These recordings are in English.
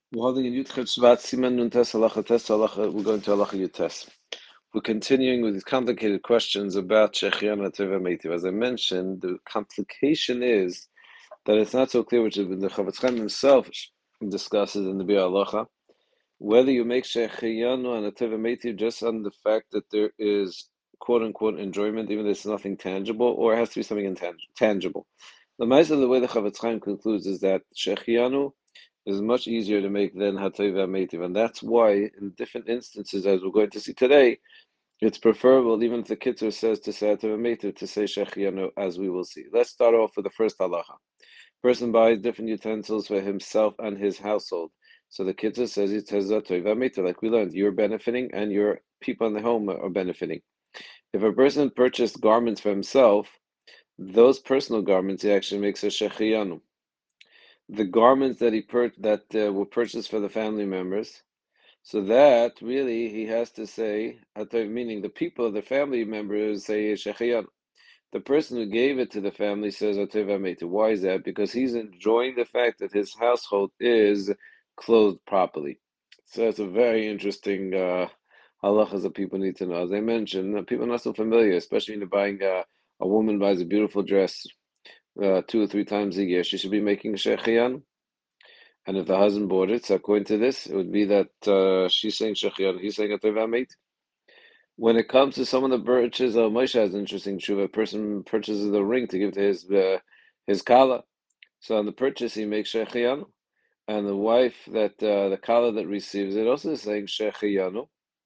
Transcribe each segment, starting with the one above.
We're holding in Yud Shvat Siman Nun Tes Halacha Tes Halacha. We're going to Halacha Yud Tes. We're continuing with these complicated questions about Shechianu Teva Meitiv. As I mentioned, the complication is that it's not so clear, which the Chavetz Chaim himself discusses in the Biur Halacha, whether you make Shechianu and a Teva Meitiv just on the fact that there is quote unquote enjoyment, even though it's nothing tangible, or it has to be something intangible. The way the Chavetz Chaim concludes is that Shechianu is much easier to make than Hatayva Meitiv. And that's why, in different instances, as we're going to see today, it's preferable, even if the Kitzur says to say Hatayva Meitiv, to say Shechianu, as we will see. Let's start off with the first halacha. Person buys different utensils for himself and his household. So the Kitzur says it says Hatayva Meitiv, like we learned, you're benefiting and your people in the home are benefiting. If a person purchased garments for himself, those personal garments he actually makes a Shechianu. The garments that were purchased for the family members. So that really he has to say, meaning the people, the family members say shechiyan. The person who gave it to the family says atayv. Why is that? Because he's enjoying the fact that his household is clothed properly. So it's a very interesting halachas that people need to know. As I mentioned, people are not so familiar, especially when you're buying a woman buys a beautiful dress 2 or 3 times a year. She should be making shechiyan. And if the husband bought it, so according to this, it would be that she's saying shechiyan, he's saying atayv. When it comes to someone that purchases, Moshe has an interesting tshuva. A person purchases a ring to give to his kala. So on the purchase, he makes shechiyan, and the wife the kala that receives it also is saying shechiyanu.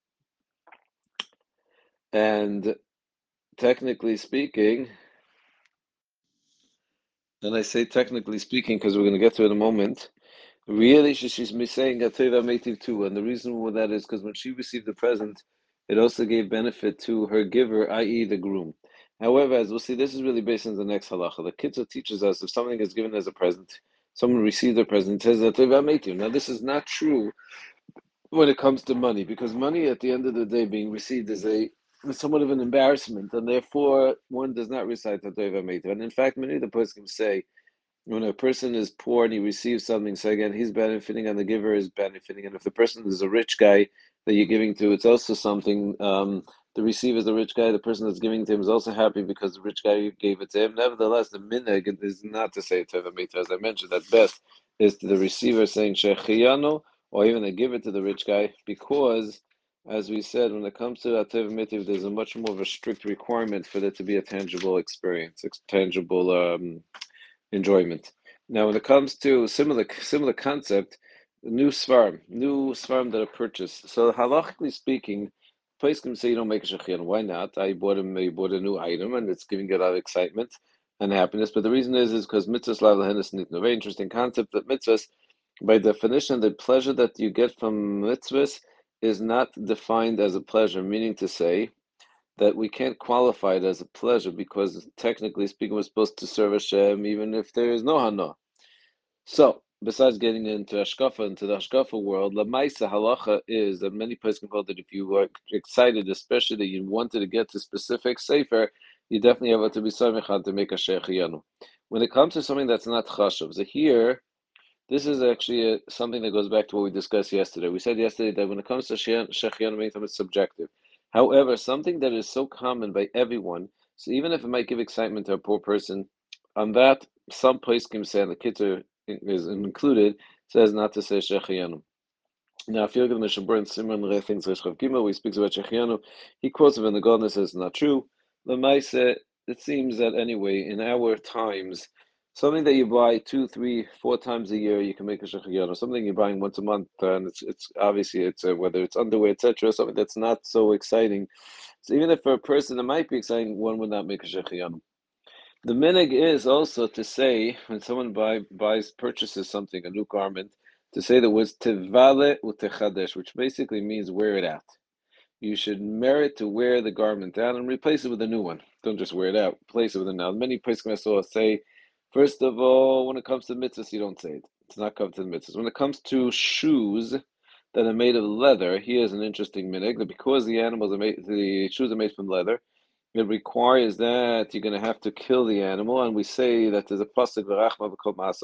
And technically speaking, and I say technically speaking because we're going to get to it in a moment. Really, she's saying atayv meitiv too, and the reason for that is because when she received the present, it also gave benefit to her giver, i.e., the groom. However, as we'll see, this is really based on the next halacha. The Kitzur teaches us if something is given as a present, someone received a present, it says atayv meitiv. Now, this is not true when it comes to money, because money at the end of the day being received is somewhat of an embarrassment, and therefore one does not recite atayv meitiv. And in fact, many of the poskim say when a person is poor and he receives something, so again, he's benefiting and the giver is benefiting. And if the person is a rich guy that you're giving to, it's also something. The receiver is the rich guy. The person that's giving to him is also happy because the rich guy gave it to him. Nevertheless, the minhag is not to say teva mita. As I mentioned, at best is to the receiver saying shechiyano, or even they give it to the rich guy, because, as we said, when it comes to that teva mita, there's a much more of a strict requirement for there to be a tangible experience, tangible enjoyment. Now, when it comes to similar concept, new svarim that are purchased. So, halachically speaking, place can say you don't make a shechir. Why not? You bought a new item, and it's giving you a lot of excitement and happiness. But the reason is because mitzvahs lav lahenis nitnu. Very interesting concept that mitzvahs, by definition, the pleasure that you get from mitzvahs is not defined as a pleasure. Meaning to say, that we can't qualify it as a pleasure because technically speaking, we're supposed to serve Hashem even if there is no Hana. So, besides getting into the Hashkafa world, Lamaisa halacha is that many places can hold that if you were excited, especially that you wanted to get to specific sefer, you definitely have to be samichan to make a shechiyanu. When it comes to something that's not chashuv, so here, this is actually something that goes back to what we discussed yesterday. We said yesterday that when it comes to Shechianu, many times it's subjective. However, something that is so common by everyone, so even if it might give excitement to a poor person, on that, some place can say, and the Kitzur is included, says not to say Shechianu. Now, if you look at the Mishabur and Simon Re thinks Reshav Gimel, where he speaks about Shechianu, he quotes him in the Golden says it's not true. Lemaise, it seems that anyway, in our times, something that you buy 2, 3, 4 times a year, you can make a Shechianu. Something you're buying once a month, and it's obviously whether it's underwear, etc., something that's not so exciting. So even if for a person it might be exciting, one would not make a Shechianu. The minig is also to say when someone purchases something, a new garment, to say the words tivale utechadesh, which basically means wear it out. You should merit to wear the garment out and replace it with a new one. Don't just wear it out, replace it with a new. Many places I saw say, first of all, when it comes to mitzvahs, you don't say it. It's not covered to the mitzvahs. When it comes to shoes that are made of leather, here's an interesting minig that because the shoes are made from leather, it requires that you're going to have to kill the animal, and we say that there's a pasuk v'rachma v'kol masav,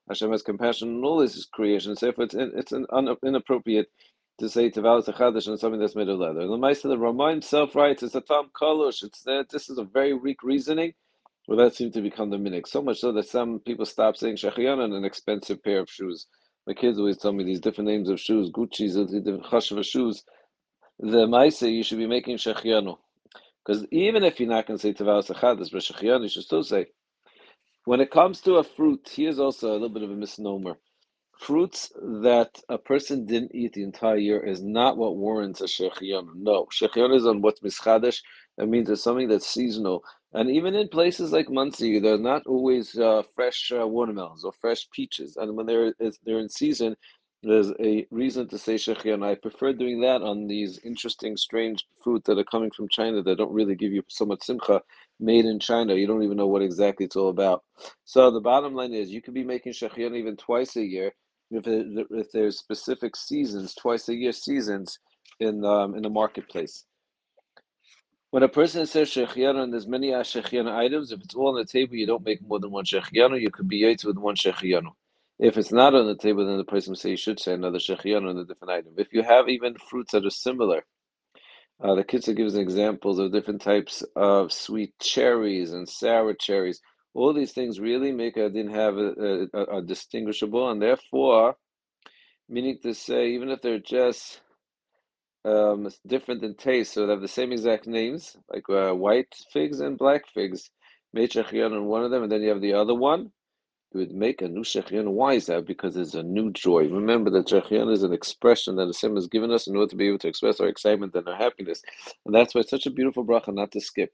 Hashem has compassion on all His creations. Therefore, it's inappropriate to say Tavalis Chadash on something that's made of leather. The Maisa, the Ramah himself writes, it's a Tam Kalush. This is a very weak reasoning. Well, that seemed to become the minhag. So much so that some people stop saying Shechianu on an expensive pair of shoes. My kids always tell me these different names of shoes, Gucci's, different Chashva shoes. The Maisa, you should be making Shechianu. Because even if you're not going to say Tavalis Chadash, but Shechianu, you should still say. When it comes to a fruit, here's also a little bit of a misnomer. Fruits that a person didn't eat the entire year is not what warrants a shechianu. No, shechianu is on what's mischadesh. That means it's something that's seasonal. And even in places like Muncie, they're not always fresh watermelons or fresh peaches. And when they're in season, there's a reason to say shechianu. I prefer doing that on these interesting, strange fruit that are coming from China that don't really give you so much simcha. Made in China, you don't even know what exactly it's all about. So the bottom line is, you could be making shechianu even twice a year if there's specific seasons, twice a year seasons in the marketplace. When a person says shechianu and there's many shechianu items, if it's all on the table, you don't make more than one shechianu. You could be yaitz with one shechianu. If it's not on the table, then the person will say you should say another shechianu on a different item. If you have even fruits that are similar, the Kitzur gives examples of different types of sweet cherries and sour cherries. All these things really make a din have a distinguishable, and therefore, meaning to say, even if they're just different in taste, so they have the same exact names, like white figs and black figs, made shechianu on one of them, and then you have the other one, you would make a new shechianu. Why is that? Because there's a new joy. Remember that shechianu is an expression that Hashem has given us in order to be able to express our excitement and our happiness, and that's why it's such a beautiful bracha not to skip.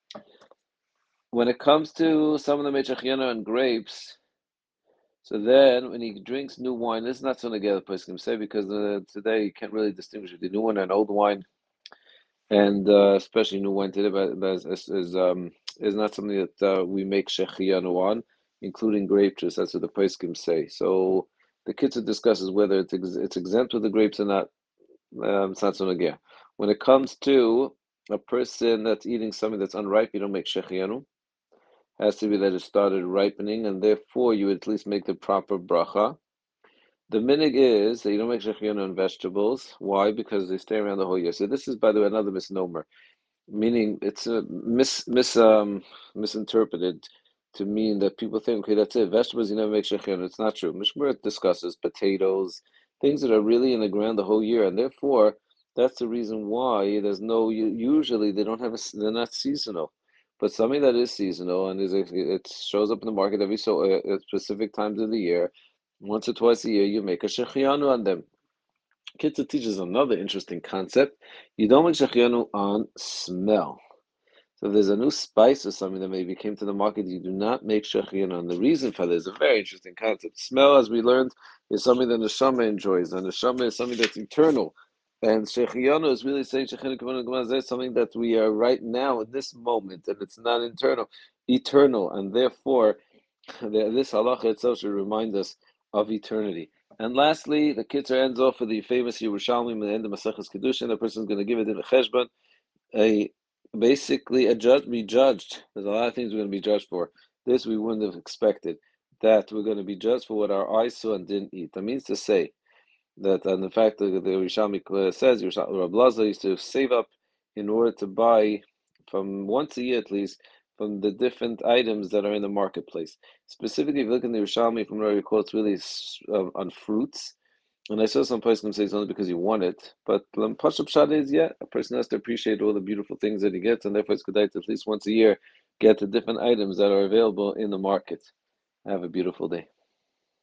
When it comes to some of the made shechianu and grapes, so then, when he drinks new wine, this is not something the person can say, because today you can't really distinguish between new wine and old wine, and especially new wine today, but is not something that we make shechianu on, including grape juice. That's what the poskim say. So the Kitzur discusses whether it's exempt with the grapes or not. It's not so nageh. When it comes to a person that's eating something that's unripe, you don't make shechianu. Has to be that it started ripening, and therefore you would at least make the proper bracha. The minig is that you don't make shechianu on vegetables. Why? Because they stay around the whole year. So this is, by the way, another misnomer, meaning it's misinterpreted to mean that people think, okay, that's it. Vegetables, you never make shechianu. It's not true. Mishmur discusses potatoes, things that are really in the ground the whole year, and therefore that's the reason why there's no. Usually they don't have they're not seasonal. But something that is seasonal and it shows up in the market every at specific times of the year, once or twice a year, you make a shechianu on them. Kitzur teaches another interesting concept. You don't make shechianu on smell. So if there's a new spice or something that maybe came to the market, you do not make shechianu on. The reason for this is a very interesting concept. Smell, as we learned, is something that the neshama enjoys, and the neshama is something that's eternal. And shechianu is really saying shechianu is something that we are right now in this moment, and it's not eternal, and therefore this halacha itself should remind us of eternity. And lastly, the Kitzur ends off with the famous Yerushalmi in the end of Maseches Kedushin. The person is going to give it in a cheshbon, basically be judged. There's a lot of things we're going to be judged for. This we wouldn't have expected, that we're going to be judged for what our eyes saw and didn't eat. That means to say that, and the fact that the Yerushalmi says, Rav Lazar used to save up in order to buy from once a year at least from the different items that are in the marketplace. Specifically, if you look in the Yerushalmi, from what I recall, it's really on fruits. And I saw some person say it's only because you want it, but Pashup Shad is, yeah, a person has to appreciate all the beautiful things that he gets, and therefore it's good to at least once a year get the different items that are available in the market. Have a beautiful day.